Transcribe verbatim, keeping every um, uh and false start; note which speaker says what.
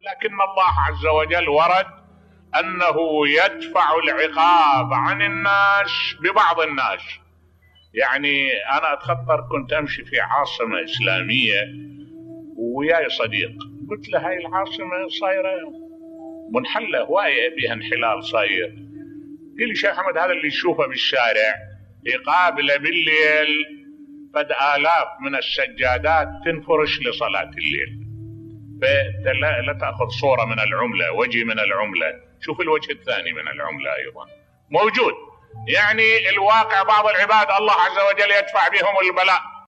Speaker 1: لكن الله عز وجل ورد أنه يدفع العقاب عن الناس ببعض الناس. يعني أنا أتخطر كنت أمشي في عاصمة إسلامية وياي صديق، قلت له هاي العاصمة صايرة منحلة هواية بها انحلال صاير. قال لي شيخ أحمد هذا اللي يشوفه بالشارع يقابله بالليل قد آلاف من السجادات تنفرش لصلاة الليل، فلا لا تأخذ صورة من العملة، وجه من العملة، شوف الوجه الثاني من العملة أيضا موجود. يعني الواقع بعض العباد الله عز وجل يدفع بهم البلاء